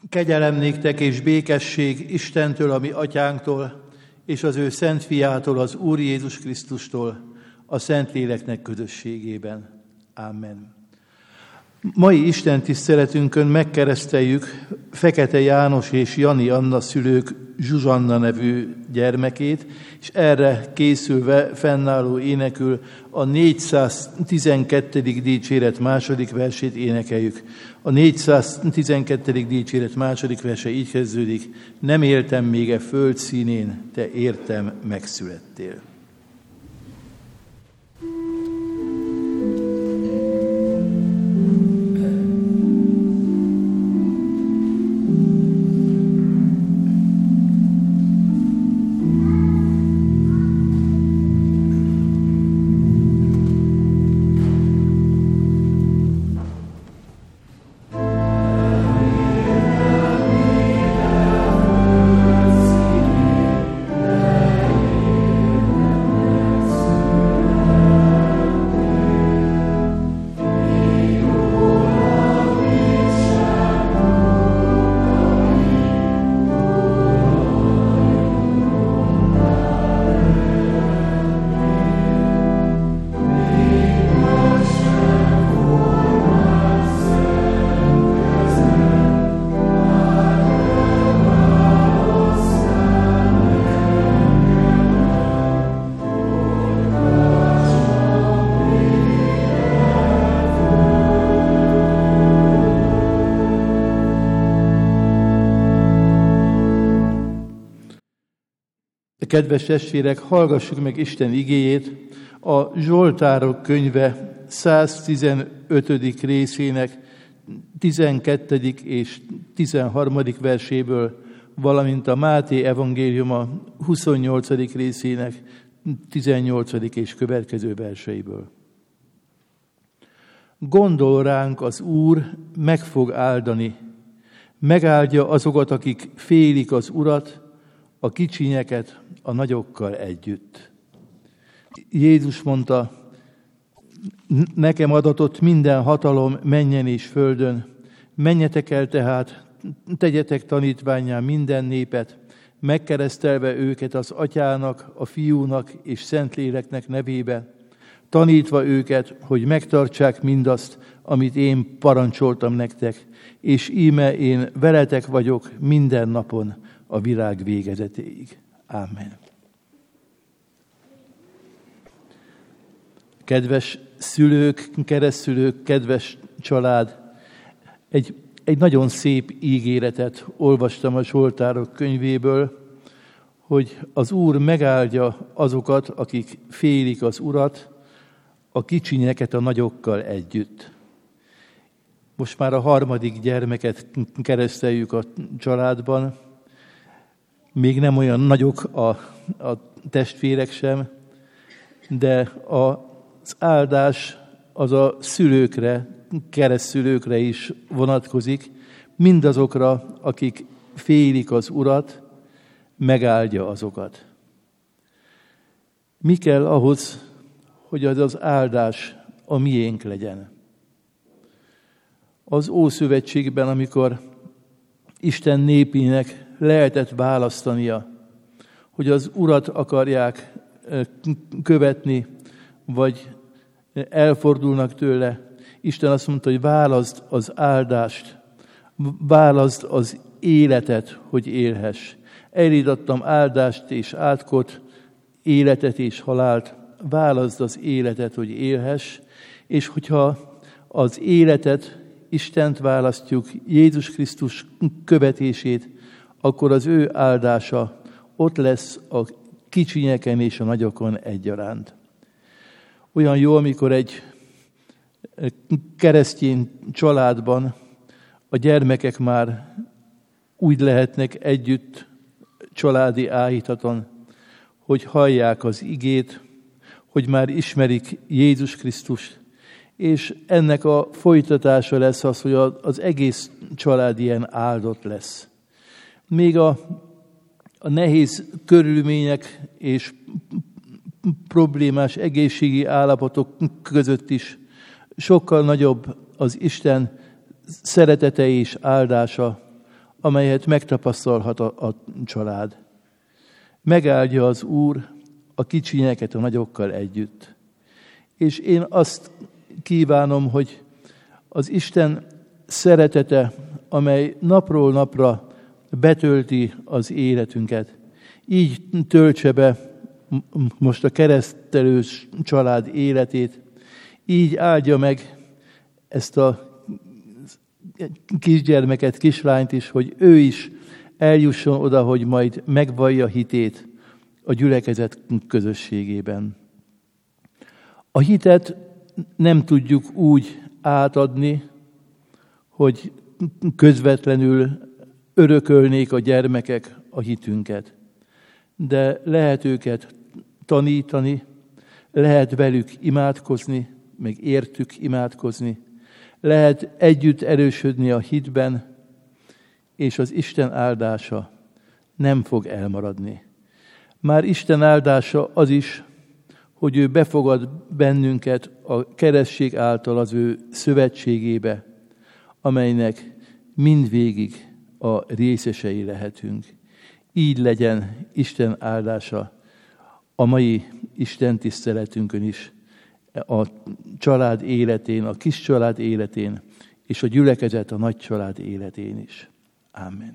Kegyelem néktek és békesség Istentől, a mi atyánktól, és az ő szent fiától, az Úr Jézus Krisztustól, a Szentléleknek közösségében. Amen. Mai Isten tiszteletünkön megkereszteljük Fekete János és Jani Anna szülők Zsuzsanna nevű gyermekét, és erre készülve fennálló énekül a 412. dicséret második versét énekeljük. A 412. dicséret második verse így kezdődik: nem éltem még e föld színén, te értem megszülettél. Kedves testvérek, hallgassuk meg Isten igéjét a Zsoltárok könyve 115. részének 12. és 13. verséből, valamint a Máté evangéliuma 28. részének 18. és következő verseiből. Gondol ránk az Úr, meg fog áldani, megáldja azokat, akik félik az Urat, a kicsinyeket a nagyokkal együtt. Jézus mondta, nekem adatott minden hatalom mennyen és földön, menjetek el tehát, tegyetek tanítvánnyá minden népet, megkeresztelve őket az Atyának, a Fiúnak és Szentléleknek nevébe, tanítva őket, hogy megtartsák mindazt, amit én parancsoltam nektek, és íme én veletek vagyok minden napon a világ végezetéig. Amen. Kedves szülők, keresztszülők, kedves család, egy nagyon szép ígéretet olvastam a Zsoltárok könyvéből, hogy az Úr megáldja azokat, akik félik az Urat, a kicsinyeket a nagyokkal együtt. Most már a harmadik gyermeket kereszteljük a családban, még nem olyan nagyok a testvérek sem, de az áldás az a szülőkre, keresztszülőkre is vonatkozik, mindazokra, akik félik az Urat, megáldja azokat. Mi kell ahhoz, hogy az áldás a miénk legyen? Az Ószövetségben, amikor Isten népének lehetett választania, hogy az Urat akarják követni, vagy elfordulnak tőle, Isten azt mondta, hogy válaszd az áldást, válaszd az életet, hogy élhess. Eléd adtam áldást és átkot, életet és halált, válaszd az életet, hogy élhess, és hogyha az életet, Istent választjuk, Jézus Krisztus követését, akkor az ő áldása ott lesz a kicsinyeken és a nagyokon egyaránt. Olyan jó, amikor egy keresztény családban a gyermekek már úgy lehetnek együtt családi áhítaton, hogy hallják az igét, hogy már ismerik Jézus Krisztust, és ennek a folytatása lesz az, hogy az egész család ilyen áldott lesz. Még a nehéz körülmények és problémás egészségi állapotok között is sokkal nagyobb az Isten szeretete és áldása amelyet megtapasztalhat a család. Megáldja az Úr a kicsinyeket a nagyokkal együtt. És én azt kívánom, hogy az Isten szeretete, amely napról napra betölti az életünket, így töltse be most a keresztelős család életét, így áldja meg ezt a kisgyermeket, kislányt is, hogy ő is eljusson oda, hogy majd megvallja hitét a gyülekezet közösségében. A hitet nem tudjuk úgy átadni, hogy közvetlenül örökölnék a gyermekek a hitünket. De lehet őket tanítani, lehet velük imádkozni, meg értük imádkozni, lehet együtt erősödni a hitben, és az Isten áldása nem fog elmaradni. Már Isten áldása az is, hogy ő befogad bennünket a keresztség által az ő szövetségébe, amelynek mindvégig a részesei lehetünk. Így legyen Isten áldása a mai Isten tiszteletünkön is, a család életén, a kis család életén, és a gyülekezet a nagy család életén is. Amen.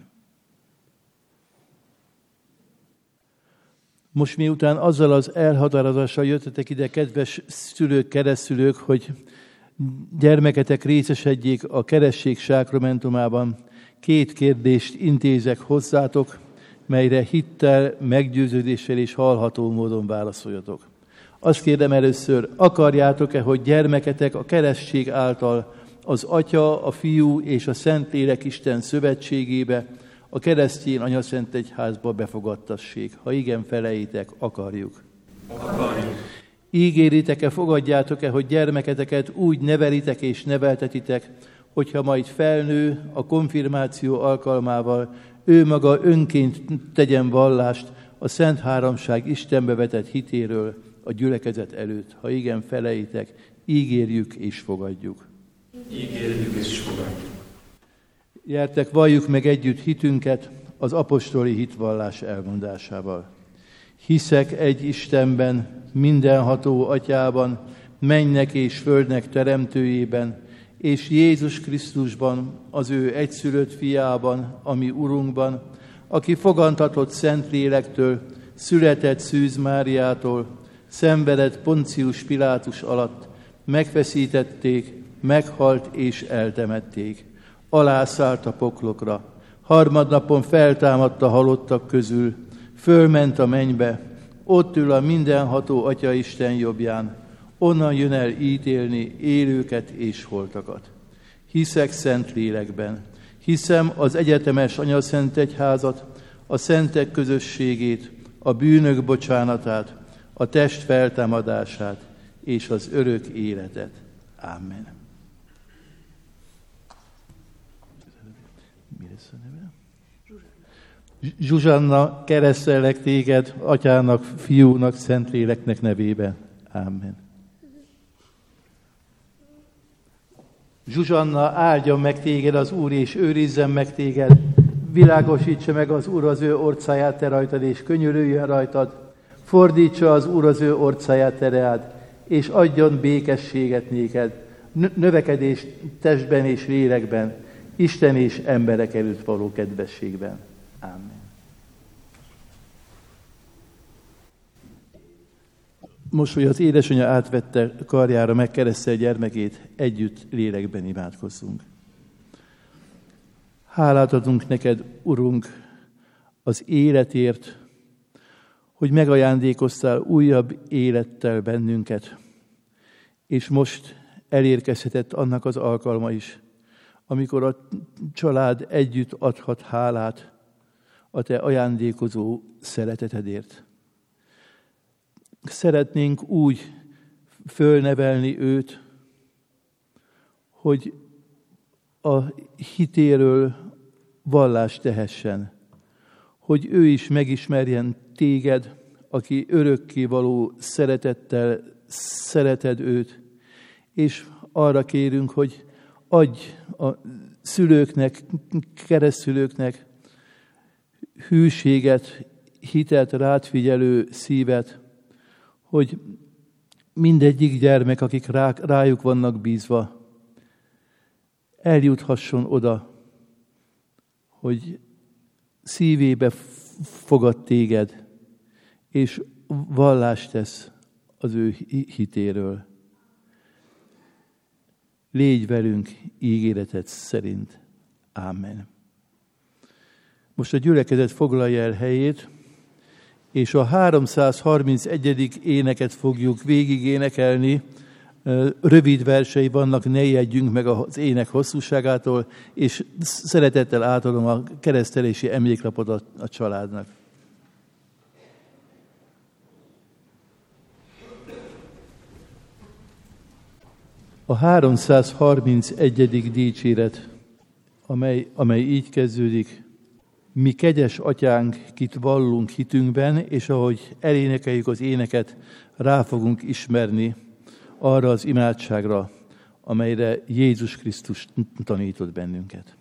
Most miután azzal az elhatározással jöttetek ide, kedves szülők, keresztszülők, hogy gyermeketek részesedjék a keresztség sákramentumában, 2 kérdést intézek hozzátok, melyre hittel, meggyőződéssel és hallható módon válaszoljatok. Azt kérdem először, akarjátok-e, hogy gyermeketek a keresztség által az Atya, a Fiú és a Szentlélek Isten szövetségébe, a keresztény anyaszentegyházba befogadtassék? Ha igen, feleljétek, akarjuk. Akarjuk. Ígéritek-e, fogadjátok-e, hogy gyermeketeket úgy nevelitek és neveltetitek, hogyha majd felnő a konfirmáció alkalmával, ő maga önként tegyen vallást a Szent Háromság Istenbe vetett hitéről a gyülekezet előtt? Ha igen, feleljétek, ígérjük és fogadjuk. Ígérjük és fogadjuk. Gyertek, valljuk meg együtt hitünket az apostoli hitvallás elmondásával. Hiszek egy Istenben, mindenható Atyában, mennek és földnek teremtőjében, és Jézus Krisztusban, az ő egyszülött fiában, ami Urunkban, aki fogantatott Szentlélektől, született Szűz Máriától, szenvedett Poncius Pilátus alatt, megfeszítették, meghalt és eltemették. Alászállt a poklokra, harmadnapon feltámadt a halottak közül, fölment a mennybe, ott ül a mindenható Atya Isten jobbján, onnan jön el ítélni élőket és holtakat. Hiszek Szentlélekben, hiszem az egyetemes anyaszentegyházat, a szentek közösségét, a bűnök bocsánatát, a test feltámadását és az örök életet. Amen. Mi lesz a neve? Zsuzsanna, keresztellek téged Atyának, Fiúnak, Szentléleknek nevében. Amen. Zsuzsanna, áldjon meg téged az Úr, és őrizzen meg téged. Világosítsa meg az Úr az ő orcáját te rajtad, és könyörüljön rajtad. Fordítsa az Úr az ő orcáját te reád, és adjon békességet néked. Növekedést testben és lélekben, Isten és emberek előtt való kedvességben. Amen. Most, hogy az édesanyja átvette karjára, megkeresztel gyermekét, együtt lélekben imádkozzunk. Hálát adunk neked, Urunk, az életért, hogy megajándékoztál újabb élettel bennünket, és most elérkezhetett annak az alkalma is, amikor a család együtt adhat hálát a te ajándékozó szeretetedért. Szeretnénk úgy fölnevelni őt, hogy a hitéről vallást tehessen, hogy ő is megismerjen téged, aki örökkévaló szeretettel szereted őt, és arra kérünk, hogy adj a szülőknek, keresztszülőknek hűséget, hitet, rátfigyelő szívet, hogy mindegyik gyermek, akik rájuk vannak bízva, eljuthasson oda, hogy szívébe fogad téged, és vallást tesz az ő hitéről. Légy velünk ígéreted szerint. Ámen. Most a gyülekezet foglalja el helyét, és a 331. éneket fogjuk végig énekelni. Rövid versei vannak, ne ijedjünk meg az ének hosszúságától, és szeretettel átadom a keresztelési emléklapot a családnak. A 331. dicséret, amely így kezdődik: Mi kegyes atyánk, kit vallunk hitünkben, és ahogy elénekeljük az éneket, rá fogunk ismerni arra az imádságra, amelyre Jézus Krisztus tanított bennünket.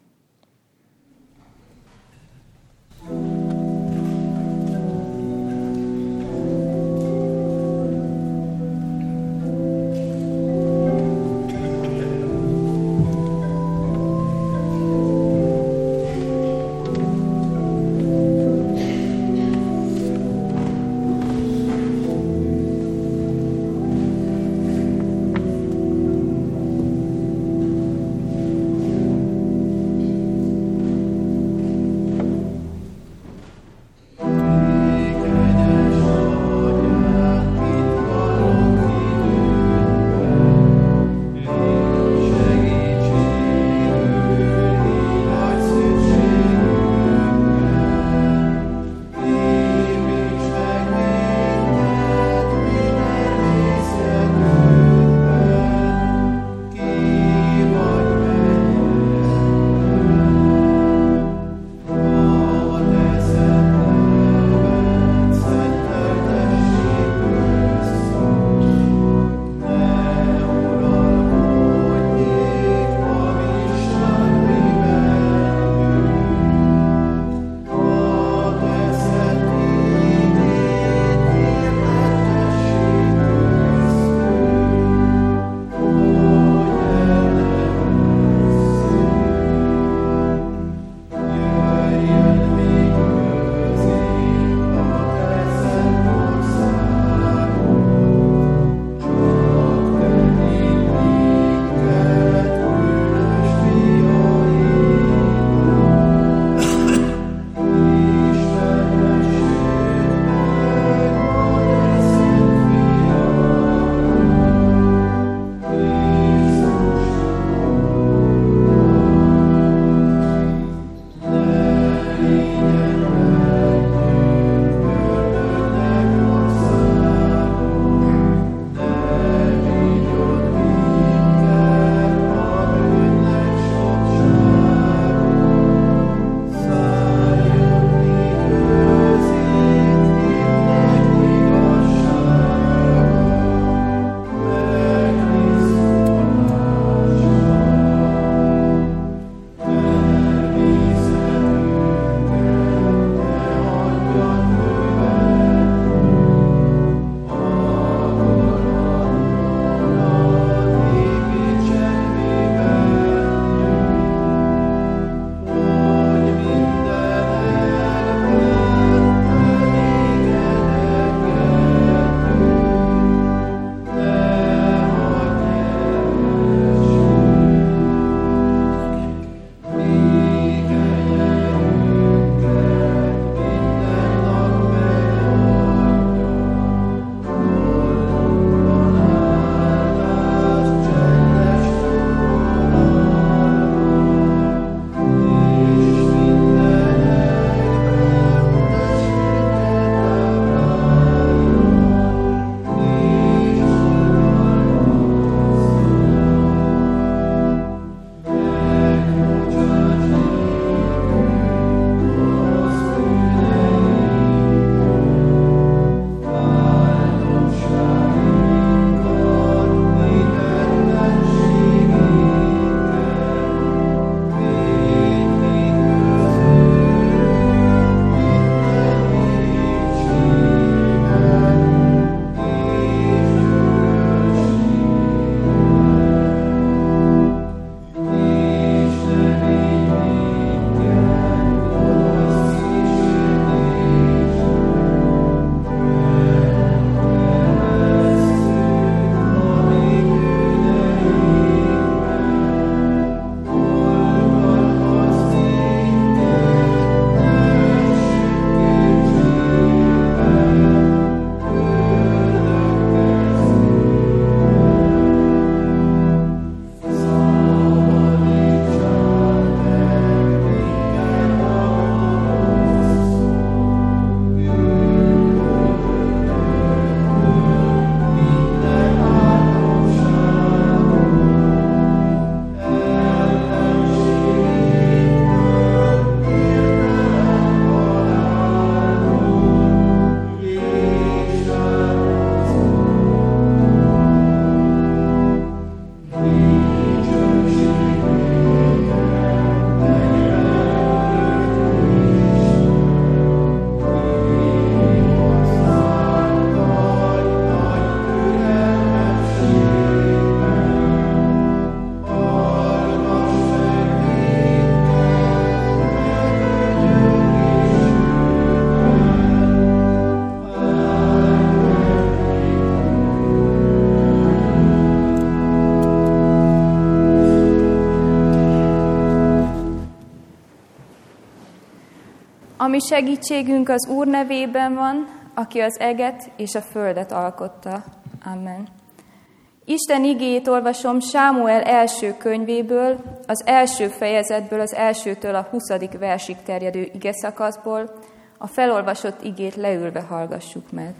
mi segítségünk az Úr nevében van, aki az eget és a földet alkotta. Amen. Isten igéjét olvasom Sámuel első könyvéből, az első fejezetből, az 1-től a 20. versig terjedő igeszakaszból. A felolvasott igét leülve hallgassuk meg.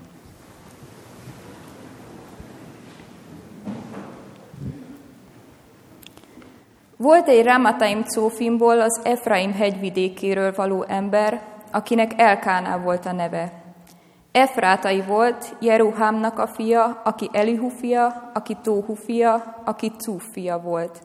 Volt egy Ramataim Cófimból, az Efraim hegyvidékéről való ember, akinek Elkáná volt a neve. Efrátai volt, Jeruhámnak a fia, aki Elihu fia, aki Tóhu fia, aki Cúf fia volt.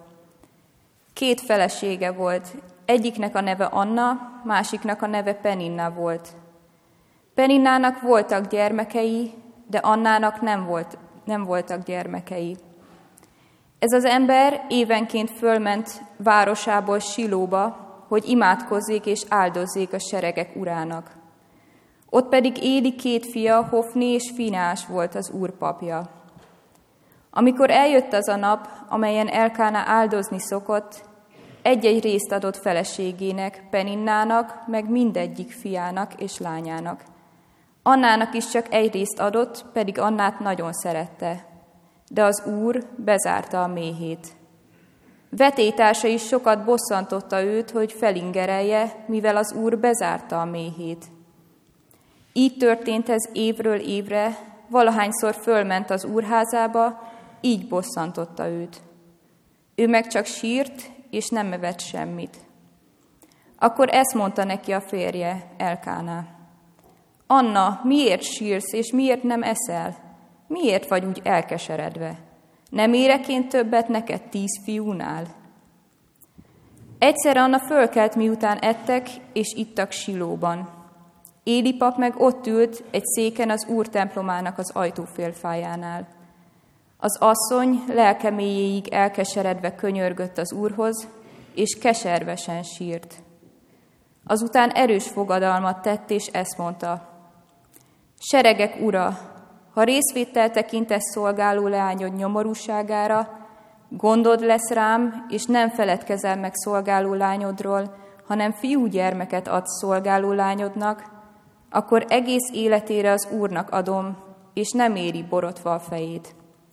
2 felesége volt, egyiknek a neve Anna, másiknak a neve Peninna volt. Peninnának voltak gyermekei, de Annának nem voltak gyermekei. Ez az ember évenként fölment városából Silóba, hogy imádkozzék és áldozzék a seregek urának. Ott pedig Éli 2 fia, Hofni és Finás volt az Úr papja. Amikor eljött az a nap, amelyen Elkáná áldozni szokott, egy-egy részt adott feleségének, Peninnának, meg mindegyik fiának és lányának. Annának is csak egy részt adott, pedig Annát nagyon szerette. De az Úr bezárta a méhét. Vetélytársa is sokat bosszantotta őt, hogy felingerelje, mivel az Úr bezárta a méhét. Így történt ez évről évre, valahányszor fölment az úrházába, így bosszantotta őt. Ő meg csak sírt, és nem evett semmit. Akkor ezt mondta neki a férje, Elkáná. Anna, miért sírsz, és miért nem eszel? Miért vagy úgy elkeseredve? Nem érek én többet neked 10 fiúnál? Egyszer Anna fölkelt, miután ettek, és ittak Silóban. Éli pap meg ott ült egy széken az Úr templomának az ajtófélfájánál. Az asszony lelke mélyéig elkeseredve könyörgött az Úrhoz, és keservesen sírt. Azután erős fogadalmat tett, és ezt mondta. Seregek ura, ha részvéttel tekintesz szolgáló leányod nyomorúságára, gondod lesz rám, és nem feledkezel meg szolgáló lányodról, hanem fiúgyermeket adsz szolgáló lányodnak, akkor egész életére az Úrnak adom, és nem éri borotva a fejét.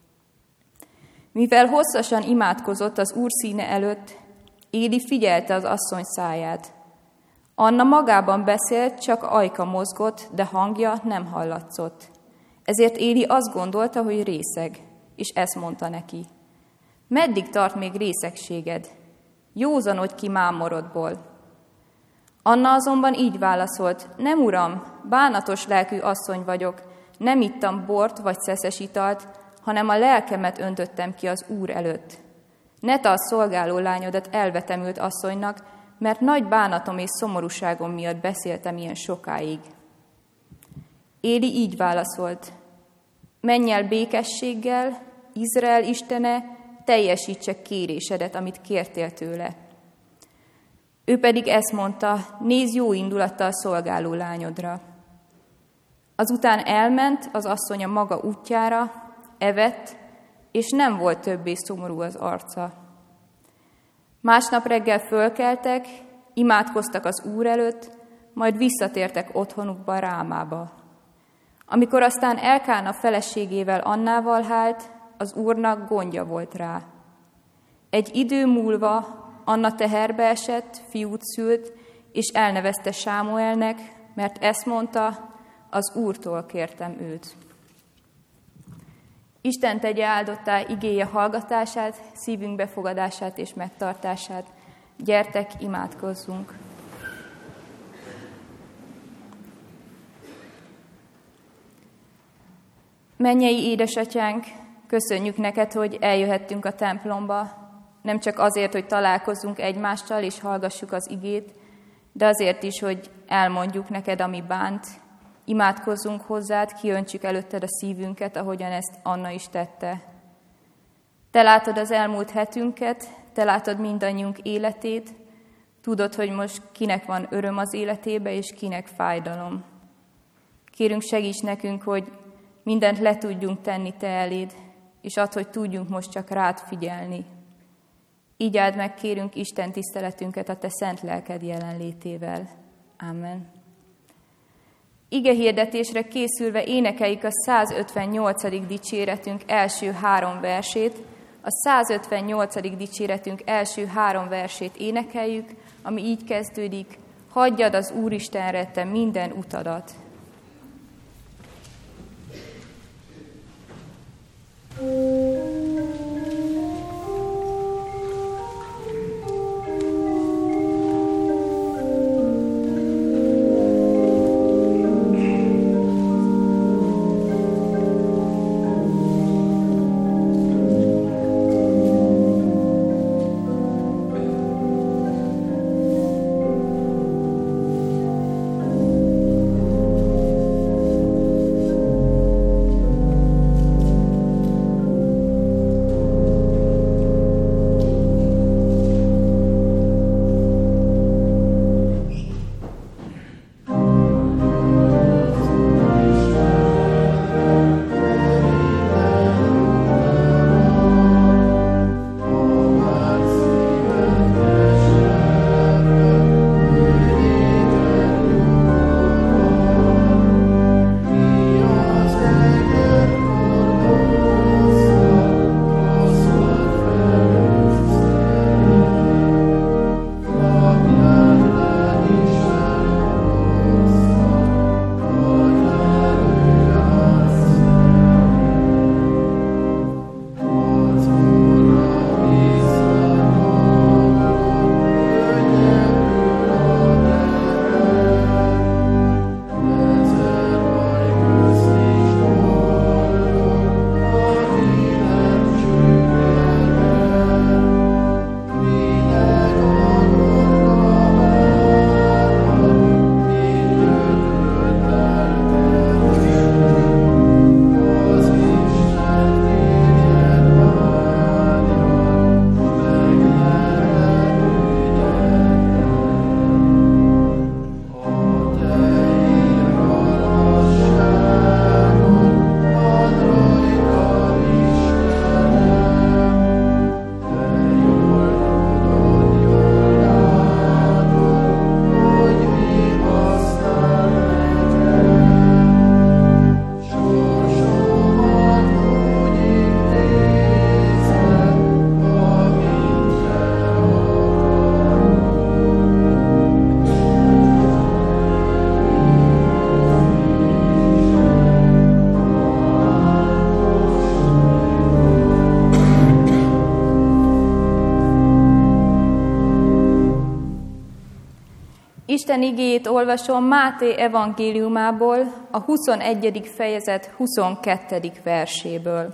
Mivel hosszasan imádkozott az Úr színe előtt, Éli figyelte az asszony száját. Anna magában beszélt, csak ajka mozgott, de hangja nem hallatszott. Ezért Éli azt gondolta, hogy részeg, és ezt mondta neki. Meddig tart még részegséged? Józanodj ki mámorodból. Anna azonban így válaszolt, nem uram, bánatos lelkű asszony vagyok, nem ittam bort vagy szeszes italt, hanem a lelkemet öntöttem ki az Úr előtt. Ne tarts szolgáló lányodat elvetemült asszonynak, mert nagy bánatom és szomorúságom miatt beszéltem ilyen sokáig. Éli így válaszolt, menj el békességgel, Izrael istene, teljesítse kérésedet, amit kértél tőle. Ő pedig ezt mondta, nézz jó indulattal szolgáló lányodra. Azután elment az asszony a maga útjára, evett, és nem volt többé szomorú az arca. Másnap reggel fölkeltek, imádkoztak az Úr előtt, majd visszatértek otthonukba, Rámába. Amikor aztán Elkána feleségével Annával hált, az Úrnak gondja volt rá. Egy idő múlva Anna teherbe esett, fiút szült, és elnevezte Sámuelnek, mert ezt mondta, az Úrtól kértem őt. Isten tegye áldottá igéje hallgatását, szívünk befogadását és megtartását. Gyertek, imádkozzunk! Mennyei édesatyánk, köszönjük neked, hogy eljöhettünk a templomba, nem csak azért, hogy találkozzunk egymással és hallgassuk az igét, de azért is, hogy elmondjuk neked, ami bánt, imádkozzunk hozzád, kiöntsük előtted a szívünket, ahogyan ezt Anna is tette. Te látod az elmúlt hetünket, te látod mindannyiunk életét, tudod, hogy most kinek van öröm az életébe, és kinek fájdalom. Kérünk, segíts nekünk, hogy mindent le tudjunk tenni te eléd, és add, hogy tudjunk most csak rád figyelni. Így meg, kérünk, Isten tiszteletünket a te szent lelked jelenlétével. Amen. Igehirdetésre készülve énekeljük a 158. dicséretünk első 3 versét. A 158. dicséretünk első 3 versét énekeljük, ami így kezdődik: hagyjad az Úristenre te minden utadat. Isten igéjét olvasom Máté evangéliumából, a 21. fejezet 22. verséből.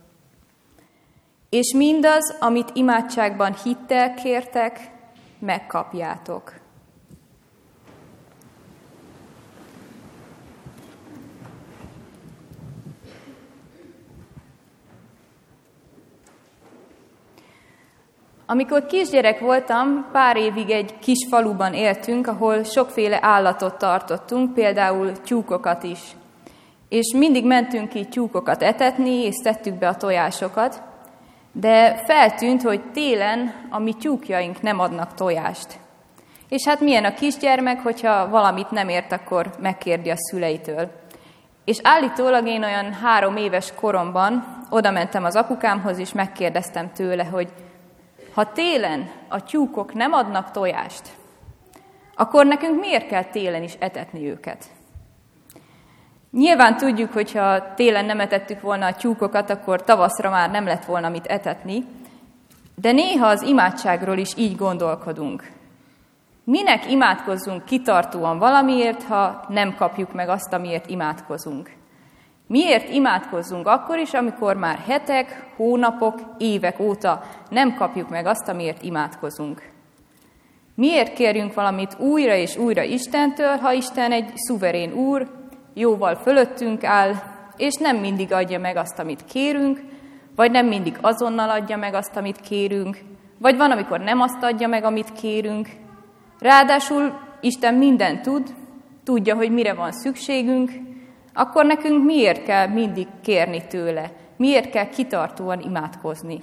És mindaz, amit imádságban hittel kértek, megkapjátok. Amikor kisgyerek voltam, pár évig egy kis faluban éltünk, ahol sokféle állatot tartottunk, például tyúkokat is. És mindig mentünk ki tyúkokat etetni, és szedtük be a tojásokat, de feltűnt, hogy télen a mi tyúkjaink nem adnak tojást. És hát milyen a kisgyermek, hogyha valamit nem ért, akkor megkérdi a szüleitől. És állítólag én olyan 3 éves koromban oda mentem az apukámhoz, és megkérdeztem tőle, hogy ha télen a tyúkok nem adnak tojást, akkor nekünk miért kell télen is etetni őket? Nyilván tudjuk, hogy ha télen nem etettük volna a tyúkokat, akkor tavaszra már nem lett volna mit etetni, de néha az imádságról is így gondolkodunk. Minek imádkozzunk kitartóan valamiért, ha nem kapjuk meg azt, amiért imádkozunk? Miért imádkozzunk akkor is, amikor már hetek, hónapok, évek óta nem kapjuk meg azt, amiért imádkozunk? Miért kérjünk valamit újra és újra Istentől, ha Isten egy szuverén úr, jóval fölöttünk áll, és nem mindig adja meg azt, amit kérünk, vagy nem mindig azonnal adja meg azt, amit kérünk, vagy van, amikor nem azt adja meg, amit kérünk. Ráadásul Isten mindent tud, tudja, hogy mire van szükségünk, akkor nekünk miért kell mindig kérni tőle? Miért kell kitartóan imádkozni?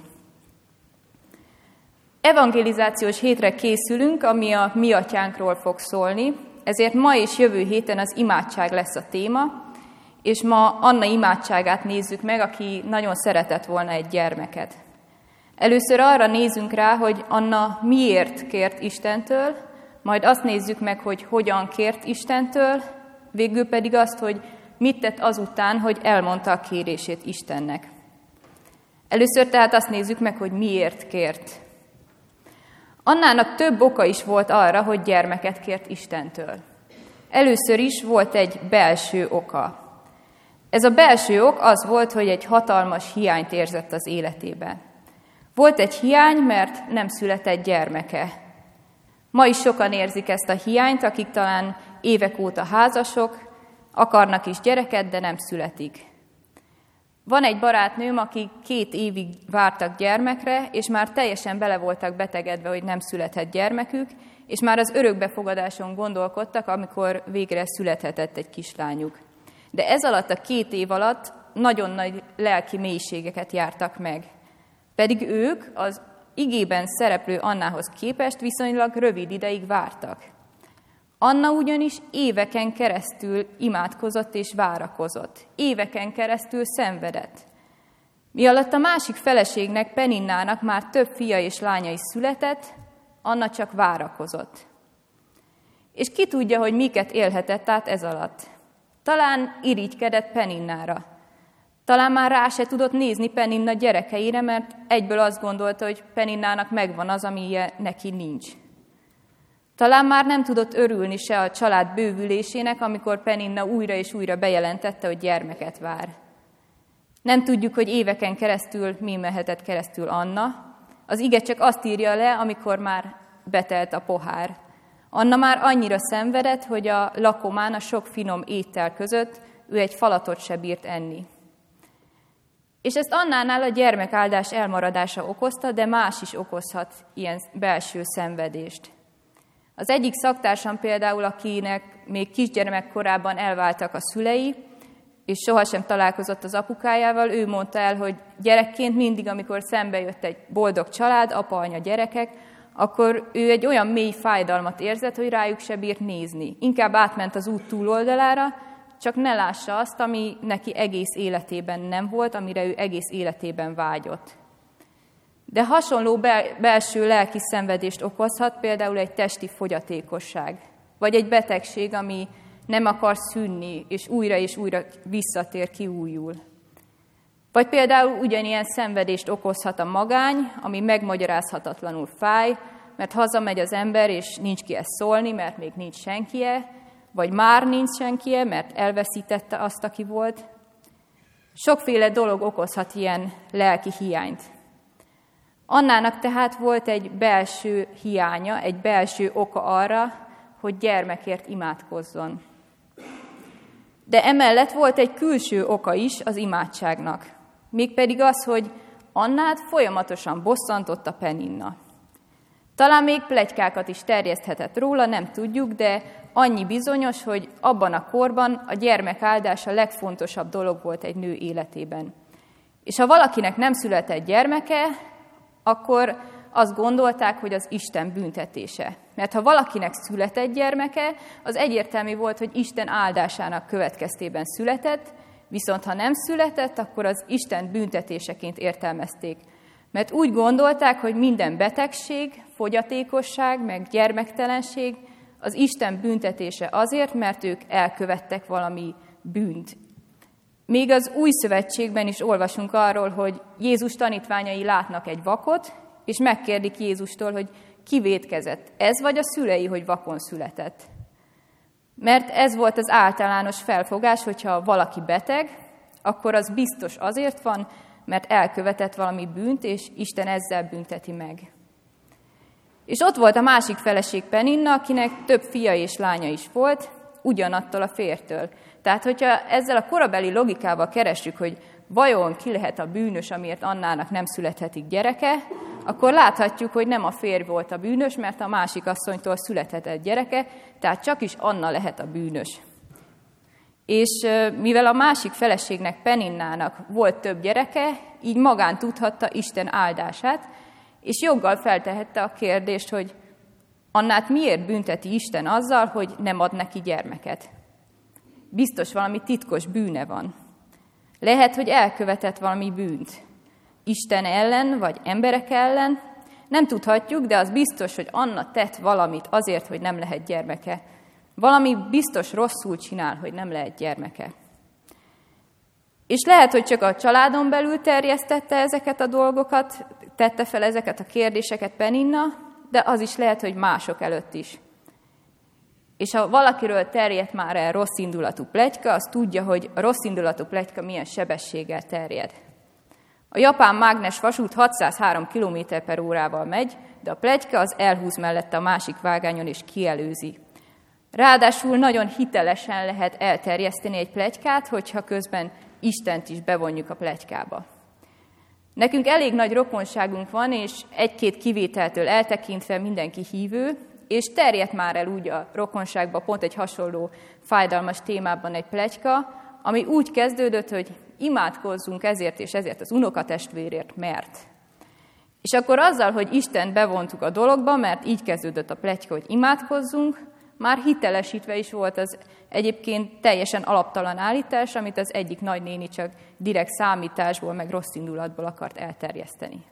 Evangelizációs hétre készülünk, ami a Mi Atyánkról fog szólni, ezért ma és jövő héten az imádság lesz a téma, és ma Anna imádságát nézzük meg, aki nagyon szeretett volna egy gyermeket. Először arra nézzünk rá, hogy Anna miért kért Istentől, majd azt nézzük meg, hogy hogyan kért Istentől, végül pedig azt, hogy mit tett azután, hogy elmondta a kérését Istennek. Először tehát azt nézzük meg, hogy miért kért. Annának több oka is volt arra, hogy gyermeket kért Istentől. Először is volt egy belső oka. Ez a belső ok az volt, hogy egy hatalmas hiányt érzett az életében. Volt egy hiány, mert nem született gyermeke. Ma is sokan érzik ezt a hiányt, akik talán évek óta házasok, akarnak is gyereket, de nem születik. Van egy barátnőm, akik 2 évig vártak gyermekre, és már teljesen bele voltak betegedve, hogy nem született gyermekük, és már az örökbefogadáson gondolkodtak, amikor végre születhetett egy kislányuk. De ez alatt a 2 év alatt nagyon nagy lelki mélységeket jártak meg. Pedig ők az igében szereplő Annához képest viszonylag rövid ideig vártak. Anna ugyanis éveken keresztül imádkozott és várakozott. Éveken keresztül szenvedett. Mi alatt a másik feleségnek, Peninnának már több fia és lánya is született, Anna csak várakozott. És ki tudja, hogy miket élhetett át ez alatt. Talán irigykedett Peninnára. Talán már rá se tudott nézni Peninna gyerekeire, mert egyből azt gondolta, hogy Peninnának megvan az, ami neki nincs. Talán már nem tudott örülni se a család bővülésének, amikor Peninna újra és újra bejelentette, hogy gyermeket vár. Nem tudjuk, hogy éveken keresztül mi mehetett keresztül Anna. Az ige csak azt írja le, amikor már betelt a pohár. Anna már annyira szenvedett, hogy a lakomán a sok finom étel között ő egy falatot se bírt enni. És ezt Annánál a gyermekáldás elmaradása okozta, de más is okozhat ilyen belső szenvedést. Az egyik szaktársam például, akinek még kisgyermek korában elváltak a szülei, és sohasem találkozott az apukájával, ő mondta el, hogy gyerekként mindig, amikor szembe jött egy boldog család, apa, anya, gyerekek, akkor ő egy olyan mély fájdalmat érzett, hogy rájuk se bírt nézni. Inkább átment az út túloldalára, csak ne lássa azt, ami neki egész életében nem volt, amire ő egész életében vágyott. De hasonló belső lelki szenvedést okozhat például egy testi fogyatékosság, vagy egy betegség, ami nem akar szűnni, és újra visszatér, kiújul. Vagy például ugyanilyen szenvedést okozhat a magány, ami megmagyarázhatatlanul fáj, mert hazamegy az ember, és nincs kihez szólni, mert még nincs senkie, vagy már nincs senkie, mert elveszítette azt, aki volt. Sokféle dolog okozhat ilyen lelki hiányt. Annának tehát volt egy belső hiánya, egy belső oka arra, hogy gyermekért imádkozzon. De emellett volt egy külső oka is az imádságnak. Mégpedig az, hogy Annát folyamatosan bosszantotta Peninna. Talán még pletykákat is terjeszthetett róla, nem tudjuk, de annyi bizonyos, hogy abban a korban a gyermekáldás a legfontosabb dolog volt egy nő életében. És ha valakinek nem született gyermeke, akkor azt gondolták, hogy az Isten büntetése. Mert ha valakinek született gyermeke, az egyértelmű volt, hogy Isten áldásának következtében született, viszont ha nem született, akkor az Isten büntetéseként értelmezték. Mert úgy gondolták, hogy minden betegség, fogyatékosság, meg gyermektelenség az Isten büntetése azért, mert ők elkövettek valami bűnt. Még az Új Szövetségben is olvasunk arról, hogy Jézus tanítványai látnak egy vakot, és megkérdik Jézustól, hogy ki vétkezett. Ez vagy a szülei, hogy vakon született? Mert ez volt az általános felfogás, hogyha valaki beteg, akkor az biztos azért van, mert elkövetett valami bűnt, és Isten ezzel bünteti meg. És ott volt a másik feleség Peninna, akinek több fia és lánya is volt, ugyanattól a férjtől. Tehát, hogyha ezzel a korabeli logikával keressük, hogy vajon ki lehet a bűnös, amiért Annának nem születhetik gyereke, akkor láthatjuk, hogy nem a férj volt a bűnös, mert a másik asszonytól születhetett gyereke, tehát csak is Anna lehet a bűnös. És mivel a másik feleségnek, Peninnának volt több gyereke, így magán tudhatta Isten áldását, és joggal feltehette a kérdést, hogy Annát miért bünteti Isten azzal, hogy nem ad neki gyermeket? Biztos valami titkos bűne van. Lehet, hogy elkövetett valami bűnt. Isten ellen, vagy emberek ellen. Nem tudhatjuk, de az biztos, hogy Anna tett valamit azért, hogy nem lehet gyermeke. Valami biztos rosszul csinál, hogy nem lehet gyermeke. És lehet, hogy csak a családon belül terjesztette ezeket a dolgokat, tette fel ezeket a kérdéseket Peninna, de az is lehet, hogy mások előtt is. És ha valakiről terjedt már el rosszindulatú pletyka, az tudja, hogy a rosszindulatú pletyka milyen sebességgel terjed. A japán mágnes vasút 603 km/órával megy, de a pletyka az elhúz mellette a másik vágányon és kielőzi. Ráadásul nagyon hitelesen lehet elterjeszteni egy pletykát, hogyha közben Istent is bevonjuk a pletykába. Nekünk elég nagy rokonságunk van, és egy-két kivételtől eltekintve mindenki hívő, és terjedt már el úgy a rokonságba pont egy hasonló fájdalmas témában egy pletyka, ami úgy kezdődött, hogy imádkozzunk ezért és ezért az unokatestvérért, mert. És akkor azzal, hogy Istent bevontuk a dologba, mert így kezdődött a pletyka, hogy imádkozzunk, már hitelesítve is volt az egyébként teljesen alaptalan állítás, amit az egyik nagynéni csak direkt számításból, meg rossz indulatból akart elterjeszteni.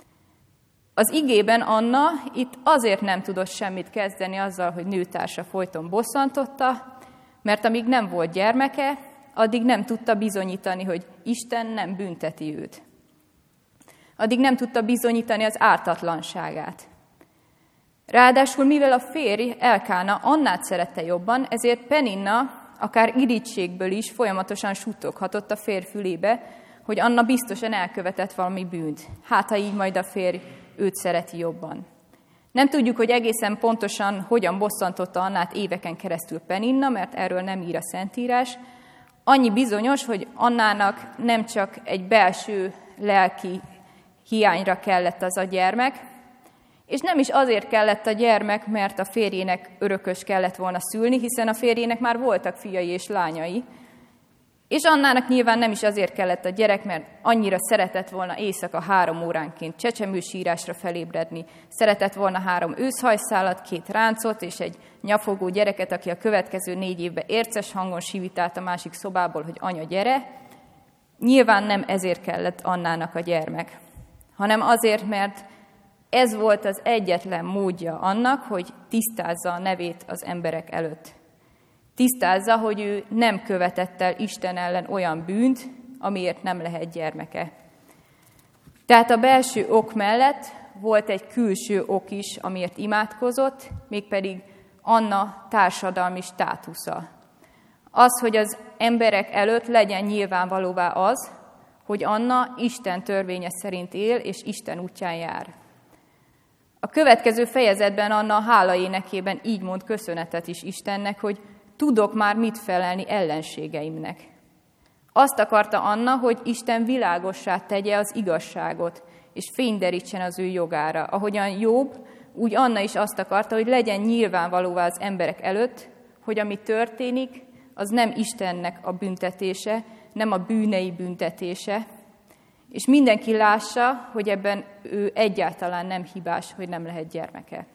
Az igében Anna itt azért nem tudott semmit kezdeni azzal, hogy nőtársa folyton bosszantotta, mert amíg nem volt gyermeke, addig nem tudta bizonyítani, hogy Isten nem bünteti őt. Addig nem tudta bizonyítani az ártatlanságát. Ráadásul, mivel a férj, Elkána, Annát szerette jobban, ezért Peninna akár irítségből is folyamatosan suttoghatott a férj fülébe, hogy Anna biztosan elkövetett valami bűnt. Hát, ha így majd a férj őt szereti jobban. Nem tudjuk, hogy egészen pontosan hogyan bosszantotta Annát éveken keresztül Peninna, mert erről nem ír a Szentírás. Annyi bizonyos, hogy Annának nem csak egy belső lelki hiányra kellett az a gyermek, és nem is azért kellett a gyermek, mert a férjének örökös kellett volna szülni, hiszen a férjének már voltak fiai és lányai. És Annának nyilván nem is azért kellett a gyerek, mert annyira szeretett volna éjszaka 3 óránként csecsemősírásra felébredni, szeretett volna 3 őszhajszálat, 2 ráncot és egy nyafogó gyereket, aki a következő 4 évben érces hangon sivitált a másik szobából, hogy anya, gyere. Nyilván nem ezért kellett Annának a gyermek, hanem azért, mert ez volt az egyetlen módja annak, hogy tisztázza a nevét az emberek előtt. Tisztázza, hogy ő nem követett el Isten ellen olyan bűnt, amiért nem lehet gyermeke. Tehát a belső ok mellett volt egy külső ok is, amiért imádkozott, mégpedig Anna társadalmi státusza. Az, hogy az emberek előtt legyen nyilvánvalóvá az, hogy Anna Isten törvénye szerint él, és Isten útján jár. A következő fejezetben Anna a hála énekében így mond köszönetet is Istennek, hogy tudok már mit felelni ellenségeimnek. Azt akarta Anna, hogy Isten világossá tegye az igazságot, és fényderítsen az ő jogára. Ahogyan Jobb, úgy Anna is azt akarta, hogy legyen nyilvánvalóvá az emberek előtt, hogy ami történik, az nem Istennek a büntetése, nem a bűnei büntetése, és mindenki lássa, hogy ebben ő egyáltalán nem hibás, hogy nem lehet gyermeke.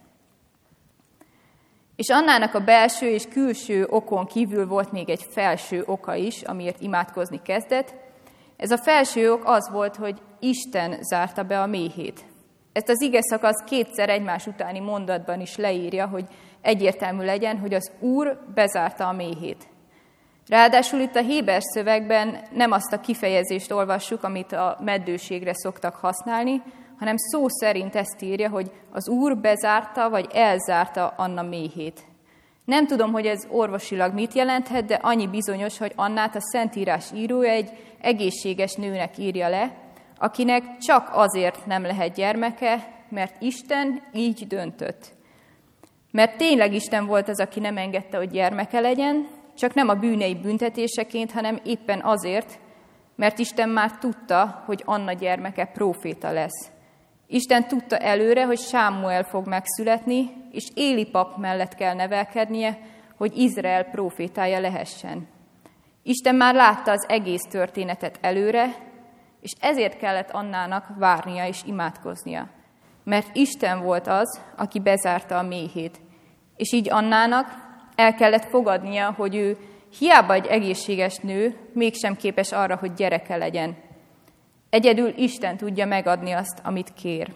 És Annának a belső és külső okon kívül volt még egy felső oka is, amiért imádkozni kezdett. Ez a felső ok az volt, hogy Isten zárta be a méhét. Ezt az igeszakasz 2-szer egymás utáni mondatban is leírja, hogy egyértelmű legyen, hogy az Úr bezárta a méhét. Ráadásul itt a héber szövegben nem azt a kifejezést olvassuk, amit a meddőségre szoktak használni, hanem szó szerint ezt írja, hogy az Úr bezárta, vagy elzárta Anna méhét. Nem tudom, hogy ez orvosilag mit jelenthet, de annyi bizonyos, hogy Annát a Szentírás írója egy egészséges nőnek írja le, akinek csak azért nem lehet gyermeke, mert Isten így döntött. Mert tényleg Isten volt az, aki nem engedte, hogy gyermeke legyen, csak nem a bűnei büntetéseként, hanem éppen azért, mert Isten már tudta, hogy Anna gyermeke próféta lesz. Isten tudta előre, hogy Sámuel fog megszületni, és Éli pap mellett kell nevelkednie, hogy Izrael prófétája lehessen. Isten már látta az egész történetet előre, és ezért kellett Annának várnia és imádkoznia. mert Isten volt az, aki bezárta a méhét. És így Annának el kellett fogadnia, hogy ő hiába egy egészséges nő, mégsem képes arra, hogy gyereke legyen. Egyedül Isten tudja megadni azt, amit kér.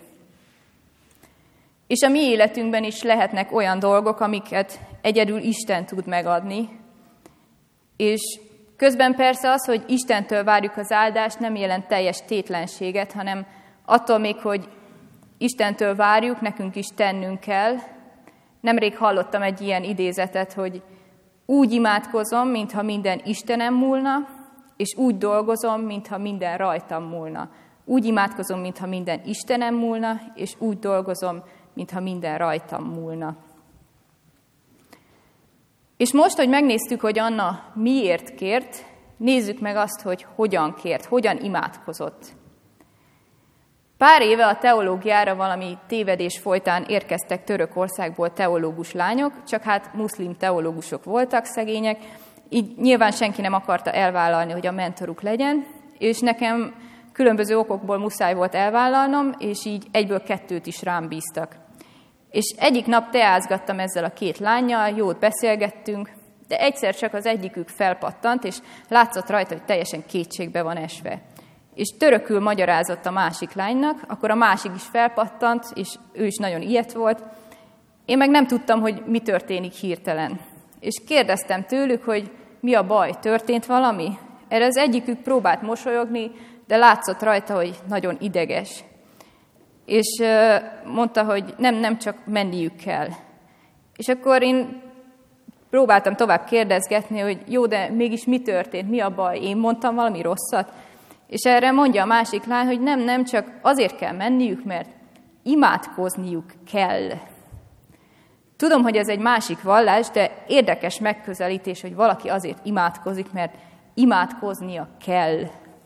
És a mi életünkben is lehetnek olyan dolgok, amiket egyedül Isten tud megadni, és közben persze az, hogy Istentől várjuk az áldást, nem jelent teljes tétlenséget, hanem attól még, hogy Istentől várjuk, nekünk is tennünk kell. Nemrég hallottam egy ilyen idézetet, hogy úgy imádkozom, mintha minden Istenem múlna, és úgy dolgozom, mintha minden rajtam múlna. Úgy imádkozom, mintha minden Istenem múlna, és úgy dolgozom, mintha minden rajtam múlna. És most, hogy megnéztük, hogy Anna miért kért, nézzük meg azt, hogy hogyan kért, hogyan imádkozott. Pár éve a teológiára valami tévedés folytán érkeztek Törökországból teológus lányok, csak hát muszlim teológusok voltak, szegények, így nyilván senki nem akarta elvállalni, hogy a mentoruk legyen, és nekem különböző okokból muszáj volt elvállalnom, és így egyből 2 is rám bíztak. És egyik nap teázgattam ezzel a 2 lánnyal, jót beszélgettünk, de egyszer csak az egyikük felpattant, és látszott rajta, hogy teljesen kétségbe van esve. És törökül magyarázott a másik lánynak, akkor a másik is felpattant, és ő is nagyon ilyet volt. Én meg nem tudtam, hogy mi történik hirtelen. És kérdeztem tőlük, hogy mi a baj, történt valami? Erre az egyikük próbált mosolyogni, de látszott rajta, hogy nagyon ideges. És mondta, hogy nem csak menniük kell. És akkor én próbáltam tovább kérdezgetni, hogy jó, de mégis mi történt, mi a baj, én mondtam valami rosszat? És erre mondja a másik lány, hogy nem, csak azért kell menniük, mert imádkozniuk kell. Tudom, hogy ez egy másik vallás, de érdekes megközelítés, hogy valaki azért imádkozik, mert imádkoznia kell.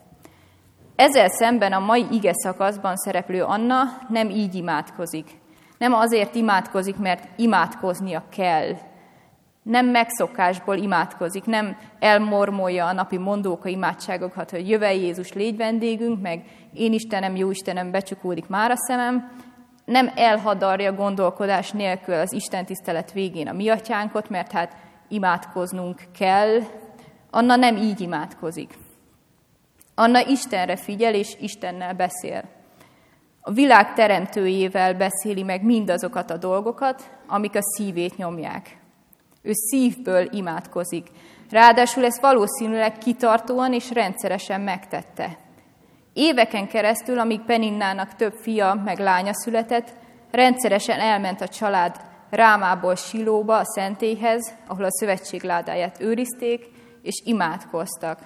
Ezzel szemben a mai ige szakaszban szereplő Anna nem így imádkozik. Nem azért imádkozik, mert imádkoznia kell. Nem megszokásból imádkozik, nem elmormolja a napi mondóka imádságokat, hogy jövel Jézus, légy vendégünk, meg én Istenem, jó Istenem, becsukódik már a szemem. Nem elhadarja gondolkodás nélkül az istentisztelet végén a mi atyánkot, mert hát imádkoznunk kell. Anna nem így imádkozik. Anna Istenre figyel és Istennel beszél. A világ teremtőjével beszéli meg mindazokat a dolgokat, amik a szívét nyomják. Ő szívből imádkozik. Ráadásul ezt valószínűleg kitartóan és rendszeresen megtette. Éveken keresztül, amíg Peninnának több fia meg lánya született, rendszeresen elment a család Rámából Silóba, a szentélyhez, ahol a szövetség ládáját őrizték, és imádkoztak.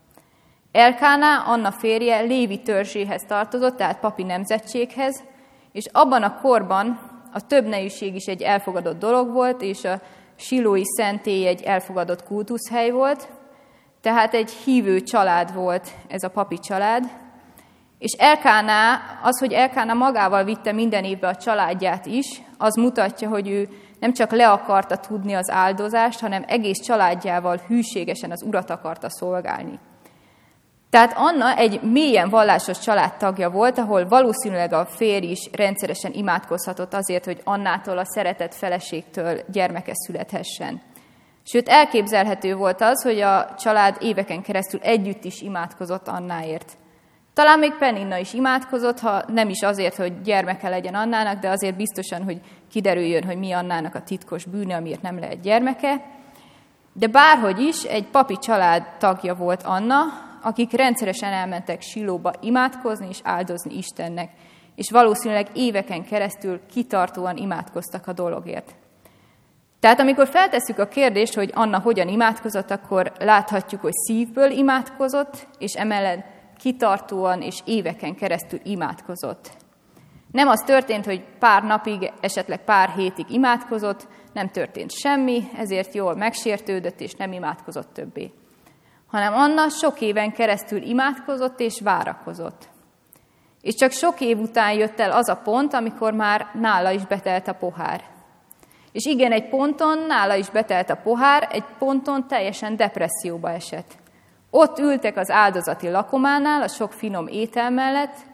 Elkáná, Anna férje, Lévi törzséhez tartozott, tehát papi nemzetséghez, és abban a korban a többnejűség is egy elfogadott dolog volt, és a silói szentély egy elfogadott kultuszhely volt, tehát egy hívő család volt ez a papi család, és Elkáná, az, hogy Elkáná magával vitte minden évbe a családját is, az mutatja, hogy ő nem csak le akarta tudni az áldozást, hanem egész családjával hűségesen az Urat akarta szolgálni. Tehát Anna egy mélyen vallásos családtagja volt, ahol valószínűleg a férj is rendszeresen imádkozhatott azért, hogy Annától, a szeretett feleségtől gyermeke születhessen. Sőt, elképzelhető volt az, hogy a család éveken keresztül együtt is imádkozott Annáért. Talán még Peninna is imádkozott, ha nem is azért, hogy gyermeke legyen Annának, de azért biztosan, hogy kiderüljön, hogy mi Annának a titkos bűne, amiért nem lehet gyermeke. De bárhogy is, egy papi család tagja volt Anna, akik rendszeresen elmentek Silóba imádkozni és áldozni Istennek, és valószínűleg éveken keresztül kitartóan imádkoztak a dologért. Tehát amikor feltesszük a kérdést, hogy Anna hogyan imádkozott, akkor láthatjuk, hogy szívből imádkozott, és emellett kitartóan és éveken keresztül imádkozott. Nem az történt, hogy pár napig, esetleg pár hétig imádkozott, nem történt semmi, ezért jól megsértődött és nem imádkozott többé. Hanem Anna sok éven keresztül imádkozott és várakozott. És csak sok év után jött el az a pont, amikor már nála is betelt a pohár. És igen, egy ponton nála is betelt a pohár, egy ponton teljesen depresszióba esett. Ott ültek az áldozati lakománál, a sok finom étel mellett,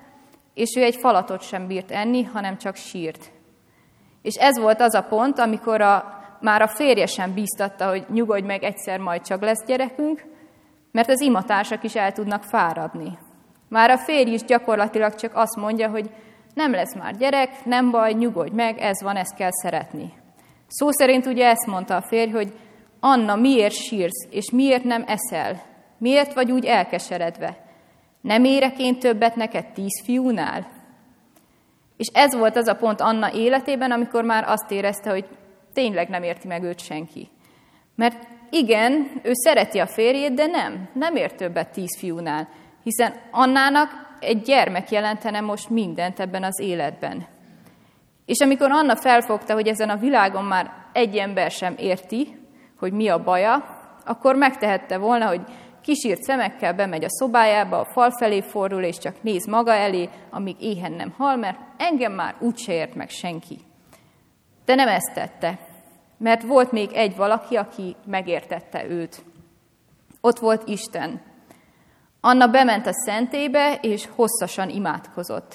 és ő egy falatot sem bírt enni, hanem csak sírt. És ez volt az a pont, amikor már a férje sem bíztatta, hogy nyugodj meg, egyszer majd csak lesz gyerekünk, mert az imatársak is el tudnak fáradni. Már a férj is gyakorlatilag csak azt mondja, hogy nem lesz már gyerek, nem baj, nyugodj meg, ez van, ezt kell szeretni. Szó szerint ugye ezt mondta a férj, hogy Anna, miért sírsz, és miért nem eszel? Miért vagy úgy elkeseredve? Nem érek én többet neked 10 fiúnál? És ez volt az a pont Anna életében, amikor már azt érezte, hogy tényleg nem érti meg őt senki. Mert igen, ő szereti a férjét, de nem ér többet 10 fiúnál, hiszen Annának egy gyermek jelentene most mindent ebben az életben. És amikor Anna felfogta, hogy ezen a világon már egy ember sem érti, hogy mi a baja, akkor megtehette volna, hogy kisírt szemekkel bemegy a szobájába, a fal felé fordul, és csak néz maga elé, amíg éhen nem hal, mert engem már úgyse ért meg senki. De nem ezt tette, mert volt még egy valaki, aki megértette őt. Ott volt Isten. Anna bement a szentélybe, és hosszasan imádkozott.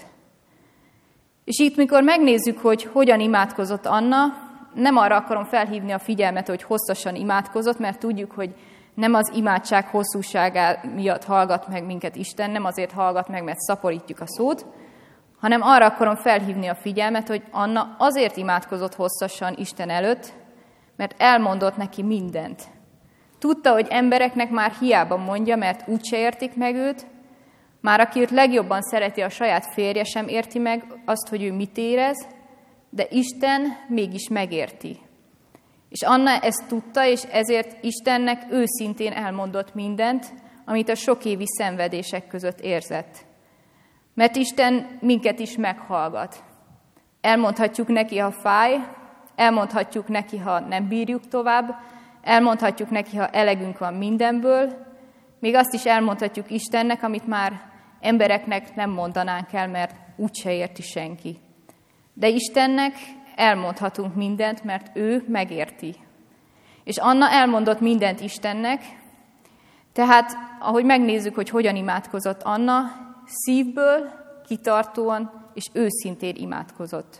És itt, mikor megnézzük, hogy hogyan imádkozott Anna, nem arra akarom felhívni a figyelmet, hogy hosszasan imádkozott, mert tudjuk, hogy nem az imádság hosszúságá miatt hallgat meg minket Isten, nem azért hallgat meg, mert szaporítjuk a szót, hanem arra akarom felhívni a figyelmet, hogy Anna azért imádkozott hosszasan Isten előtt, mert elmondott neki mindent. Tudta, hogy embereknek már hiába mondja, mert úgyse értik meg őt, már aki őt legjobban szereti, a saját férje sem érti meg azt, hogy ő mit érez, de Isten mégis megérti. És Anna ezt tudta, és ezért Istennek őszintén elmondott mindent, amit a sok évi szenvedések között érzett. Mert Isten minket is meghallgat. Elmondhatjuk neki, ha fáj, elmondhatjuk neki, ha nem bírjuk tovább, elmondhatjuk neki, ha elegünk van mindenből, még azt is elmondhatjuk Istennek, amit már embereknek nem mondanánk el, mert úgyse érti senki. De Istennek elmondhatunk mindent, mert ő megérti. És Anna elmondott mindent Istennek, tehát ahogy megnézzük, hogy hogyan imádkozott Anna, szívből, kitartóan és őszintén imádkozott.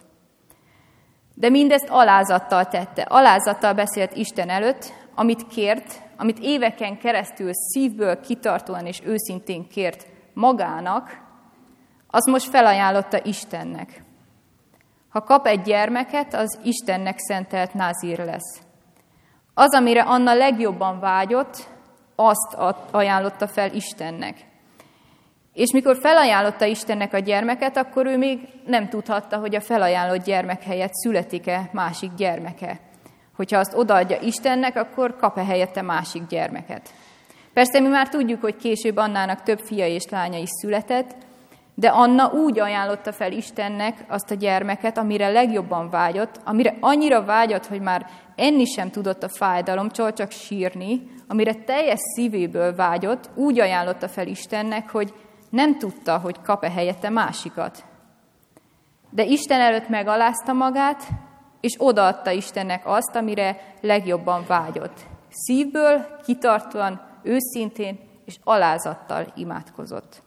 De mindezt alázattal tette, alázattal beszélt Isten előtt, amit kért, amit éveken keresztül szívből, kitartóan és őszintén kért magának, az most felajánlotta Istennek. Ha kap egy gyermeket, az Istennek szentelt názír lesz. Az, amire Anna legjobban vágyott, azt ajánlotta fel Istennek. És mikor felajánlotta Istennek a gyermeket, akkor ő még nem tudhatta, hogy a felajánlott gyermek helyett születik-e másik gyermeke. Hogyha azt odaadja Istennek, akkor kap-e helyette másik gyermeket. Persze mi már tudjuk, hogy később Annának több fia és lánya is született, de Anna úgy ajánlotta fel Istennek azt a gyermeket, amire legjobban vágyott, amire annyira vágyott, hogy már enni sem tudott a fájdalomtól, csak sírni, amire teljes szívéből vágyott, úgy ajánlotta fel Istennek, hogy nem tudta, hogy kap-e helyette másikat. De Isten előtt megalázta magát, és odaadta Istennek azt, amire legjobban vágyott. Szívből, kitartóan, őszintén és alázattal imádkozott.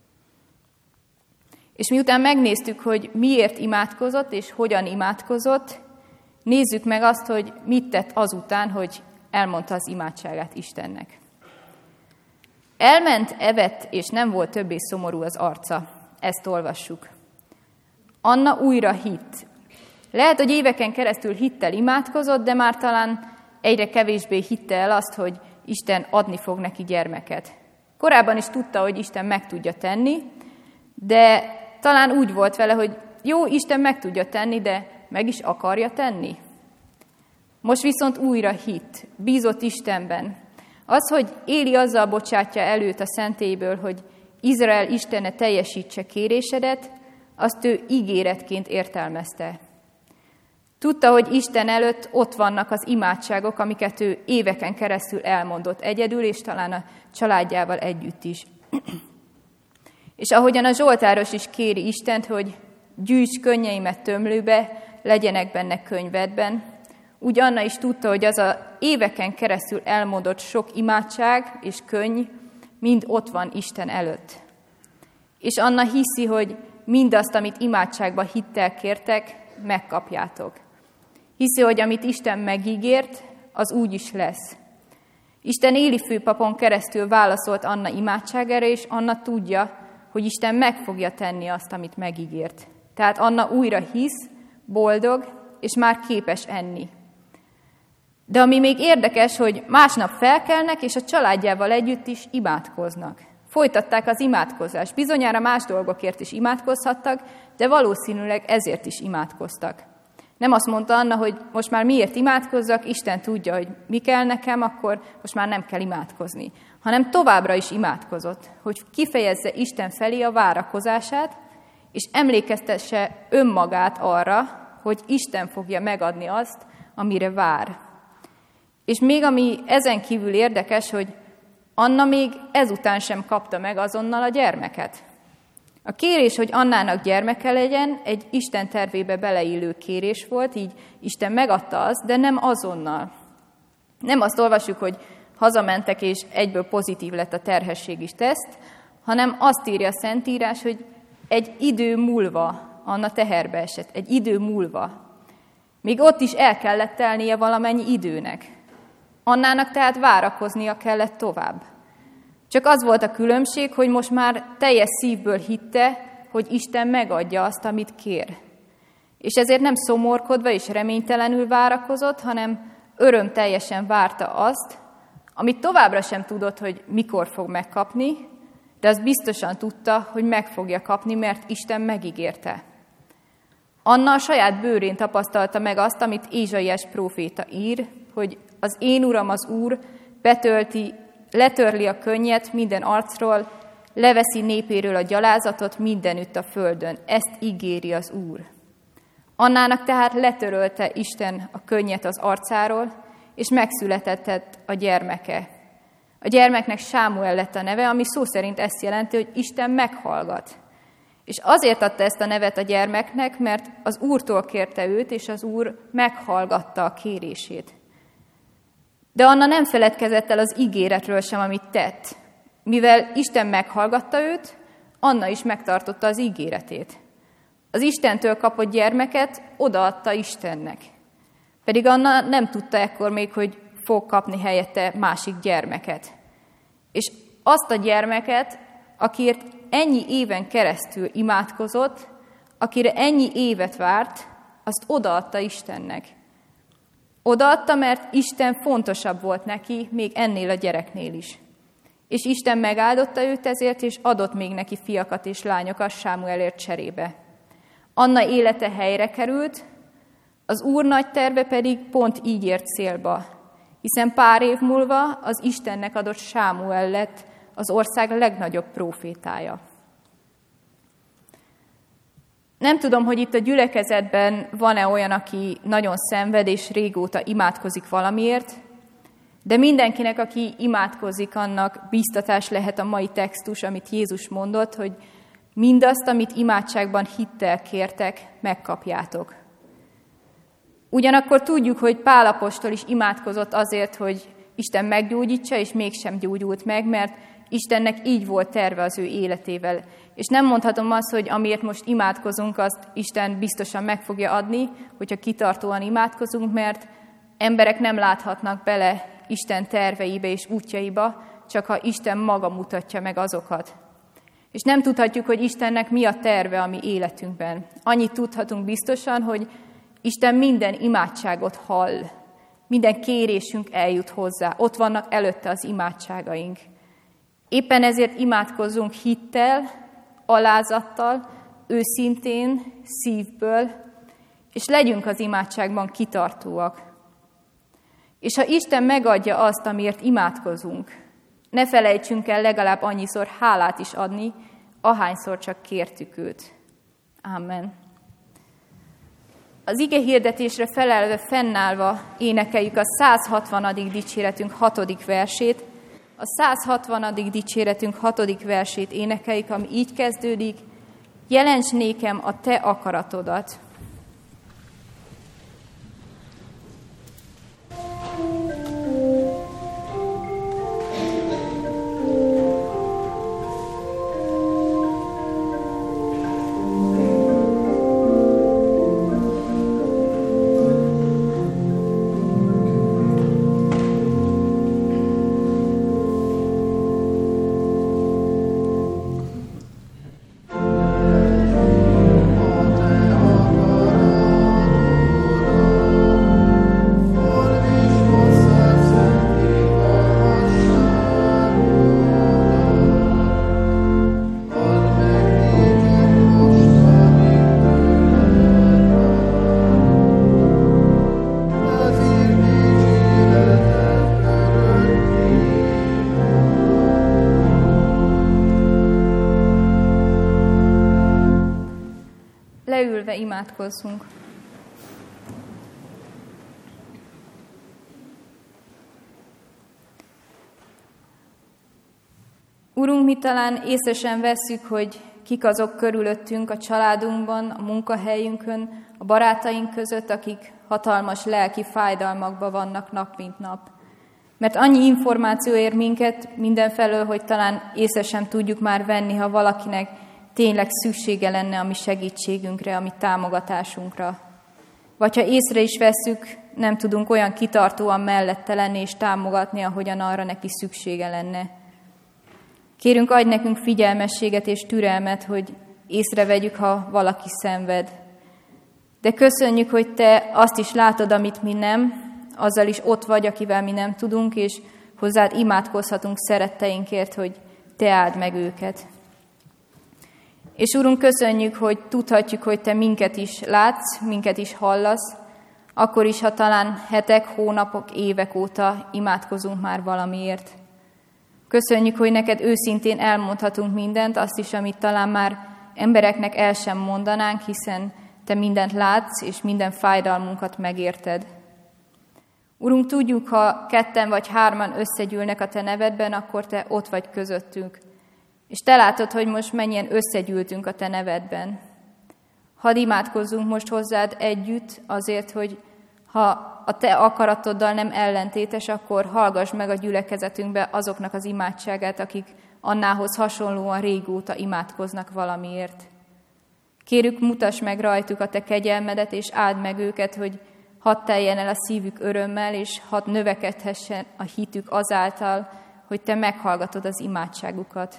És miután megnéztük, hogy miért imádkozott és hogyan imádkozott, nézzük meg azt, hogy mit tett azután, hogy elmondta az imádságát Istennek. Elment, evett, és nem volt többé szomorú az arca. Ezt olvassuk. Anna újra hitt. Lehet, hogy éveken keresztül hittel imádkozott, de már talán egyre kevésbé hitte el azt, hogy Isten adni fog neki gyermeket. Korábban is tudta, hogy Isten meg tudja tenni, de talán úgy volt vele, hogy jó, Isten meg tudja tenni, de meg is akarja tenni. Most viszont újra hitt, bízott Istenben. Az, hogy Éli azzal bocsátja előtt a szentélyből, hogy Izrael Istene teljesítse kérésedet, azt ő ígéretként értelmezte. Tudta, hogy Isten előtt ott vannak az imádságok, amiket ő éveken keresztül elmondott egyedül, és talán a családjával együtt is. És ahogyan a Zsoltáros is kéri Istent, hogy gyűjts könnyeimet tömlőbe, legyenek benne könyvedben, úgy Anna is tudta, hogy az a éveken keresztül elmondott sok imádság és könny mind ott van Isten előtt. És Anna hiszi, hogy mindazt, amit imádságban hittel kértek, megkapjátok. Hiszi, hogy amit Isten megígért, az úgy is lesz. Isten Éli főpapon keresztül válaszolt Anna imádságára, és Anna tudja, hogy Isten meg fogja tenni azt, amit megígért. Tehát Anna újra hisz, boldog, és már képes enni. De ami még érdekes, hogy másnap felkelnek, és a családjával együtt is imádkoznak. Folytatták az imádkozást. Bizonyára más dolgokért is imádkozhattak, de valószínűleg ezért is imádkoztak. Nem azt mondta Anna, hogy most már miért imádkozzak, Isten tudja, hogy mi kell nekem, akkor most már nem kell imádkozni. Hanem továbbra is imádkozott, hogy kifejezze Isten felé a várakozását, és emlékeztesse önmagát arra, hogy Isten fogja megadni azt, amire vár. És még ami ezen kívül érdekes, hogy Anna még ezután sem kapta meg azonnal a gyermeket. A kérés, hogy Annának gyermeke legyen, egy Isten tervébe beleillő kérés volt, így Isten megadta azt, de nem azonnal. Nem azt olvassuk, hogy hazamentek, és egyből pozitív lett a terhességi teszt, hanem azt írja a Szentírás, hogy egy idő múlva Anna teherbe esett, egy idő múlva. Még ott is el kellett telnie valamennyi időnek. Annának tehát várakoznia kellett tovább. Csak az volt a különbség, hogy most már teljes szívből hitte, hogy Isten megadja azt, amit kér. És ezért nem szomorkodva és reménytelenül várakozott, hanem örömteljesen várta azt, amit továbbra sem tudott, hogy mikor fog megkapni, de azt biztosan tudta, hogy meg fogja kapni, mert Isten megígérte. Anna a saját bőrén tapasztalta meg azt, amit Ézsaiás próféta ír, hogy az én Uram, az Úr letörli a könnyet minden arcról, leveszi népéről a gyalázatot mindenütt a földön. Ezt ígéri az Úr. Annának tehát letörölte Isten a könnyet az arcáról, és megszületett a gyermeke. A gyermeknek Sámuel lett a neve, ami szó szerint ezt jelenti, hogy Isten meghallgat. És azért adta ezt a nevet a gyermeknek, mert az Úrtól kérte őt, és az Úr meghallgatta a kérését. De Anna nem feledkezett el az ígéretről sem, amit tett. Mivel Isten meghallgatta őt, Anna is megtartotta az ígéretét. Az Istentől kapott gyermeket odaadta Istennek. Pedig Anna nem tudta ekkor még, hogy fog kapni helyette másik gyermeket. És azt a gyermeket, akiért ennyi éven keresztül imádkozott, akire ennyi évet várt, azt odaadta Istennek. Odaadta, mert Isten fontosabb volt neki, még ennél a gyereknél is. És Isten megáldotta őt ezért, és adott még neki fiakat és lányokat Sámuelért cserébe. Anna élete helyre került, az Úr nagy terve pedig pont így ért célba, hiszen pár év múlva az Istennek adott Sámuel lett az ország legnagyobb prófétája. Nem tudom, hogy itt a gyülekezetben van-e olyan, aki nagyon szenved és régóta imádkozik valamiért, de mindenkinek, aki imádkozik, annak biztatás lehet a mai textus, amit Jézus mondott, hogy mindazt, amit imádságban hittel kértek, megkapjátok. Ugyanakkor tudjuk, hogy Pál apostol is imádkozott azért, hogy Isten meggyógyítsa, és mégsem gyógyult meg, mert Istennek így volt terve az ő életével. És nem mondhatom azt, hogy amiért most imádkozunk, azt Isten biztosan meg fogja adni, hogyha kitartóan imádkozunk, mert emberek nem láthatnak bele Isten terveibe és útjaiba, csak ha Isten maga mutatja meg azokat. És nem tudhatjuk, hogy Istennek mi a terve a mi életünkben. Annyit tudhatunk biztosan, hogy Isten minden imádságot hall, minden kérésünk eljut hozzá, ott vannak előtte az imádságaink. Éppen ezért imádkozzunk hittel, alázattal, őszintén, szívből, és legyünk az imádságban kitartóak. És ha Isten megadja azt, amiért imádkozunk, ne felejtsünk el legalább annyiszor hálát is adni, ahányszor csak kértük őt. Amen. Az ige hirdetésre felelve, fennállva énekeljük a 160. dicséretünk 6. versét. A 160. dicséretünk 6. versét énekeljük, ami így kezdődik: jelents nékem a te akaratodat. Leülve imádkozzunk. Urunk, mi talán észre sem vesszük, hogy kik azok körülöttünk, a családunkban, a munkahelyünkön, a barátaink között, akik hatalmas lelki fájdalmakban vannak nap mint nap. Mert annyi információ ér minket mindenfelől, hogy talán észre sem tudjuk már venni, ha valakinek tényleg szüksége lenne a mi segítségünkre, a mi támogatásunkra. Vagy ha észre is vesszük, nem tudunk olyan kitartóan mellette lenni és támogatni, ahogyan arra neki szüksége lenne. Kérünk, adj nekünk figyelmességet és türelmet, hogy észrevegyük, ha valaki szenved. De köszönjük, hogy te azt is látod, amit mi nem, azzal is ott vagy, akivel mi nem tudunk, és hozzád imádkozhatunk szeretteinkért, hogy te áld meg őket. És Urunk, köszönjük, hogy tudhatjuk, hogy te minket is látsz, minket is hallasz, akkor is, ha talán hetek, hónapok, évek óta imádkozunk már valamiért. Köszönjük, hogy neked őszintén elmondhatunk mindent, azt is, amit talán már embereknek el sem mondanánk, hiszen te mindent látsz, és minden fájdalmunkat megérted. Urunk, tudjuk, ha 2 vagy 3 összegyűlnek a te nevedben, akkor te ott vagy közöttünk. És te látod, hogy most mennyien összegyűltünk a te nevedben. Hadd imádkozzunk most hozzád együtt azért, hogy ha a te akaratoddal nem ellentétes, akkor hallgass meg a gyülekezetünkbe azoknak az imádságát, akik Annához hasonlóan régóta imádkoznak valamiért. Kérjük, mutass meg rajtuk a te kegyelmedet, és áld meg őket, hogy hadd teljen el a szívük örömmel, és hadd növekedhessen a hitük azáltal, hogy te meghallgatod az imádságukat.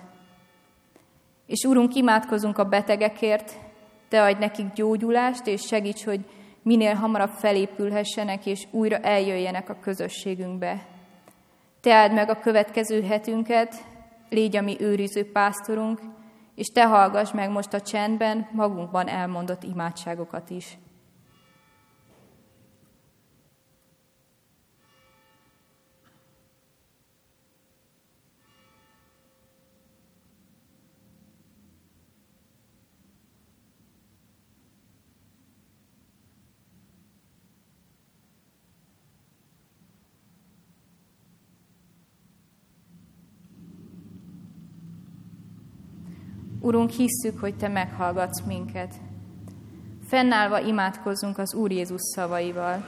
És Urunk, imádkozunk a betegekért, te adj nekik gyógyulást, és segíts, hogy minél hamarabb felépülhessenek, és újra eljöjjenek a közösségünkbe. Te áld meg a következő hetünket, légy a mi őriző pásztorunk, és te hallgass meg most a csendben magunkban elmondott imádságokat is. Urunk, hisszük, hogy te meghallgatsz minket. Fennállva imádkozzunk az Úr Jézus szavaival.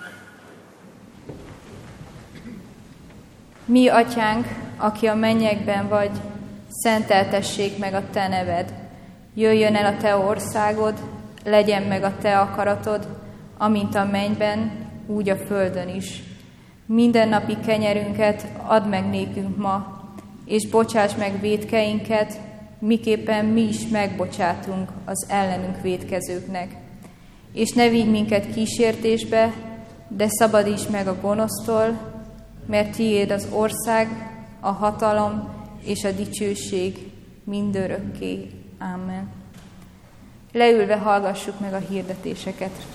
Mi, Atyánk, aki a mennyekben vagy, szenteltessék meg a te neved. Jöjjön el a te országod, legyen meg a te akaratod, amint a mennyben, úgy a földön is. Mindennapi kenyerünket add meg nékünk ma, és bocsáss meg vétkeinket, miképpen mi is megbocsátunk az ellenünk vétkezőknek. És ne vigy minket kísértésbe, de szabadíts meg a gonosztól, mert tiéd az ország, a hatalom és a dicsőség mindörökké. Amen. Leülve hallgassuk meg a hirdetéseket.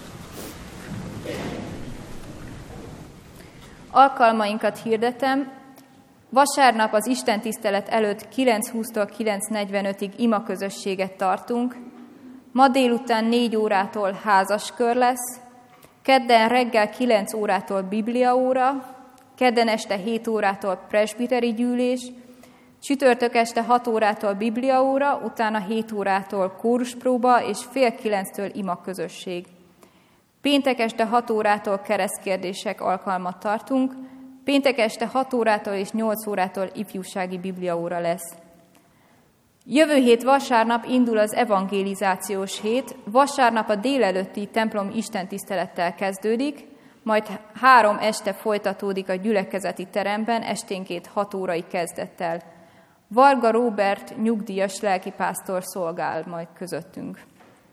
Alkalmainkat hirdetem. Vasárnap az istentisztelet előtt 9:20-tól 9:45-ig imaközösséget tartunk, ma délután 4 órától házaskör lesz, kedden reggel 9 órától bibliaóra, kedden este 7 órától presbiteri gyűlés, csütörtök este 6 órától bibliaóra, utána 7 órától kóruspróba és 8:30-től imaközösség. Péntek este 6 órától keresztkérdések alkalmat tartunk, péntek este 6 órától és 8 órától ifjúsági bibliaóra lesz. Jövő hét vasárnap indul az evangelizációs hét, vasárnap a délelőtti templom istentisztelettel kezdődik, majd 3 este folytatódik a gyülekezeti teremben, esténként 6 órai kezdettel. Varga Róbert nyugdíjas lelkipásztor szolgál majd közöttünk.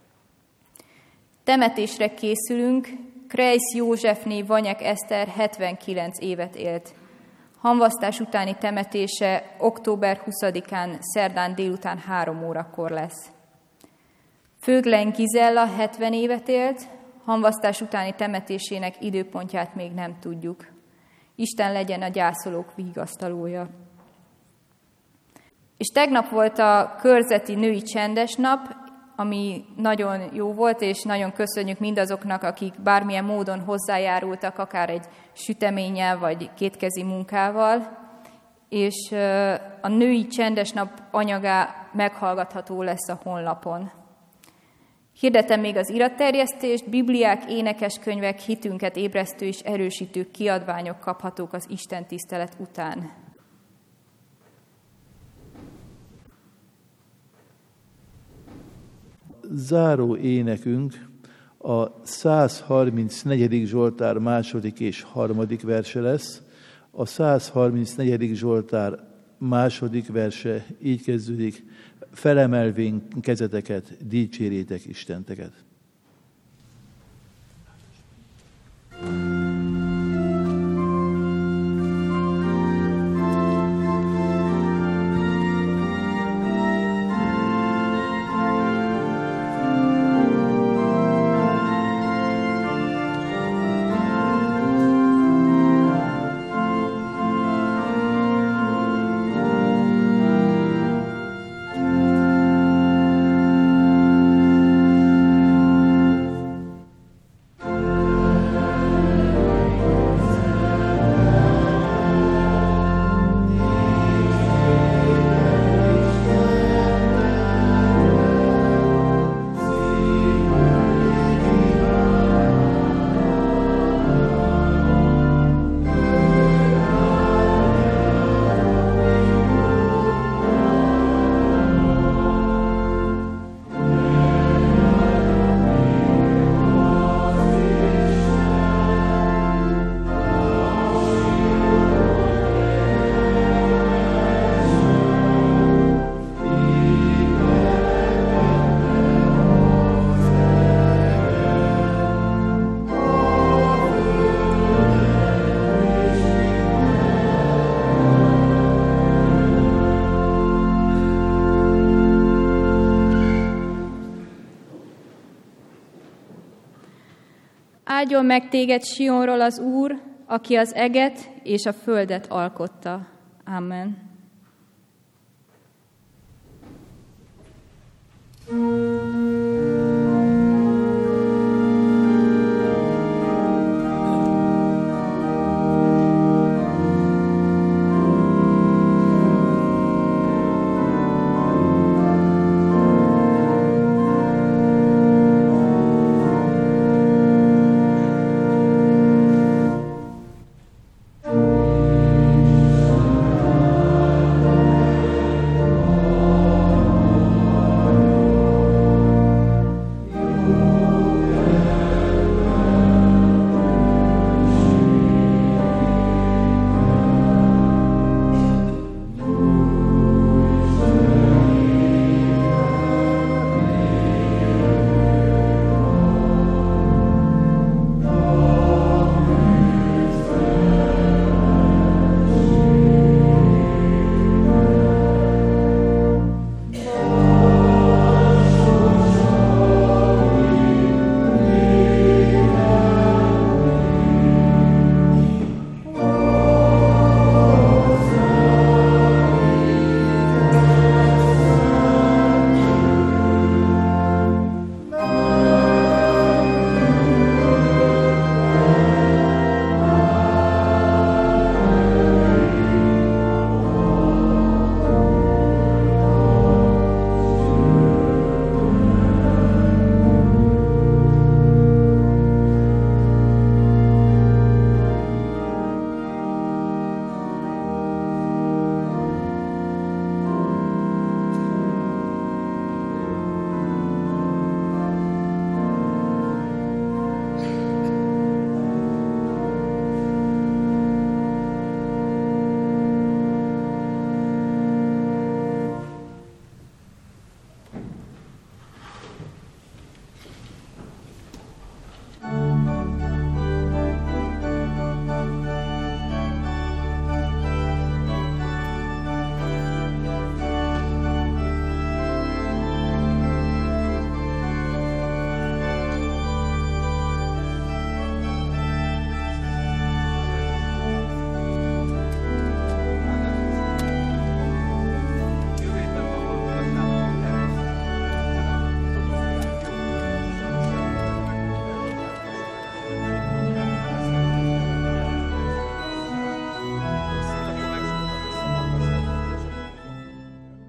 Temetésre készülünk, Krejsz Józsefné Vanyek Eszter 79 évet élt. Hamvasztás utáni temetése október 20-án szerdán délután 3 órakor lesz. Föglen Gizella 70 évet élt, hamvasztás utáni temetésének időpontját még nem tudjuk. Isten legyen a gyászolók vigasztalója. És tegnap volt a körzeti női csendes nap, ami nagyon jó volt, és nagyon köszönjük mindazoknak, akik bármilyen módon hozzájárultak, akár egy süteménnyel, vagy kétkezi munkával, és a női csendes nap anyagá meghallgatható lesz a honlapon. Hirdetem még az iratterjesztést, bibliák, énekeskönyvek, hitünket ébresztő és erősítő kiadványok kaphatók az istentisztelet után. Záró énekünk a 134. Zsoltár második és harmadik verse lesz. A 134. Zsoltár második verse így kezdődik: felemelvén kezeteket, dicsérjétek Istenteket. Áldjon meg téged Sionról az Úr, aki az eget és a földet alkotta. Amen.